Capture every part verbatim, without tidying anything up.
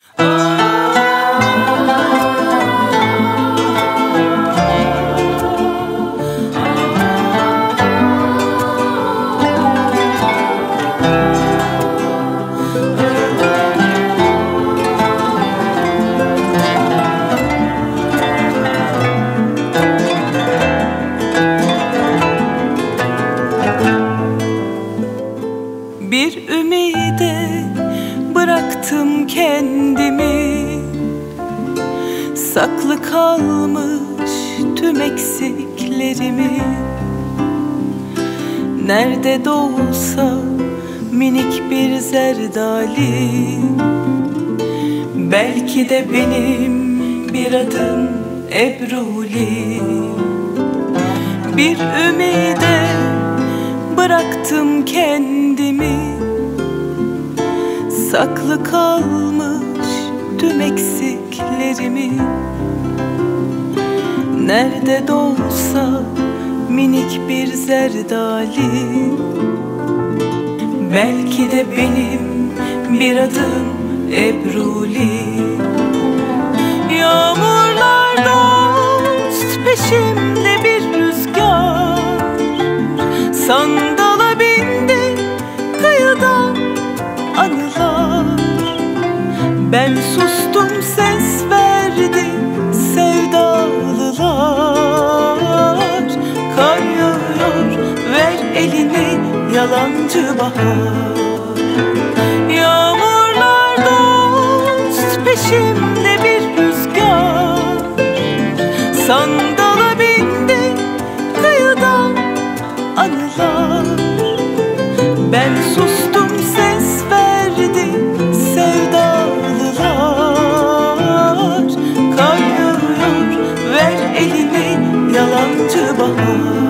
Bir ümide bıraktım kendimi, saklı kalmış tüm eksiklerimi. Nerede doğsa minik bir zerdali, belki de benim bir adım Ebruli. Bir ümide bıraktım kendimi, saklı kalmış tüm eksiklerimi. Nerede doğsa minik bir zerdali, belki de benim bir adım Ebruli. Yağmurlarda peşimde bir rüzgar, sandala bindi kıyıda anılar. Ben sustum, ses verdi sevdalılar. Kar yağıyor, ver elini yalancı bahar. Yağmurlarda peşimde bir rüzgar, sandala bindi kıyıda anılar. Ben sustum, ses verdi sevdalılar. Kar yağıyor, ver elini yalancı bahar.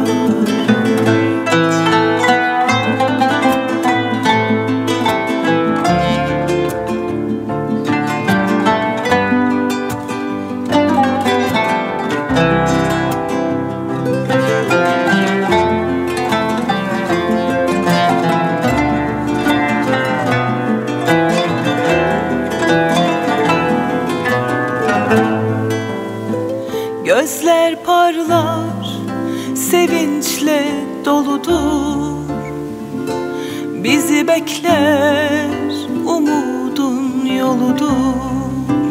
Gözler parlar, sevinçle doludur. Bizi bekler umudun yoludur.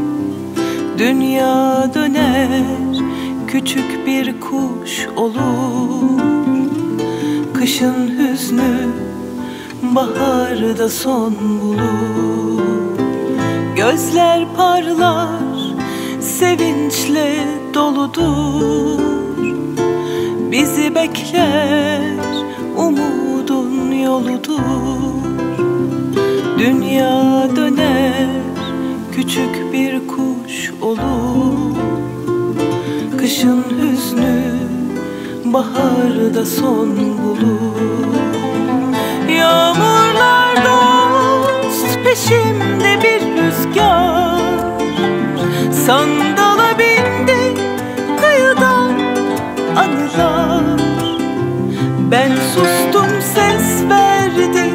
Dünya döner, küçük bir kuş olur. Kışın hüznü baharda son bulur. Gözler parlar, sevinçle doludur. Bizi bekler umudun yoludur. Dünya döner, küçük bir kuş olur. Kışın hüznü baharda son bulur. Yağmurlarda peşimde bir rüzgar, sandala bindi kıyıda anılar. Ben sustum, ses verdi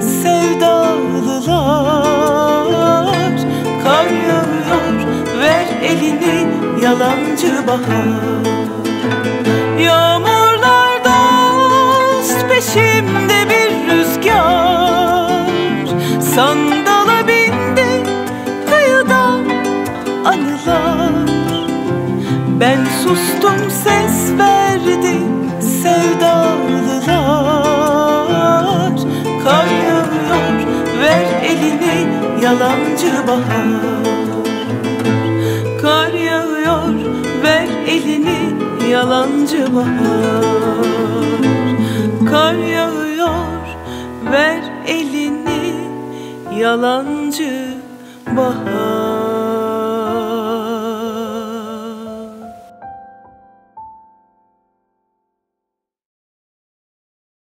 sevdalılar. Kar yağıyor, ver elini yalancı bahar. Yağmurlarda peşimde bir rüzgar, sandala bindi kıyıda anılar. Ben sustum, ses verdi sevdalılar. Kar yağıyor, ver elini yalancı bahar. Kar yağıyor, ver elini yalancı bahar. Kar yağıyor, ver elini yalancı bahar.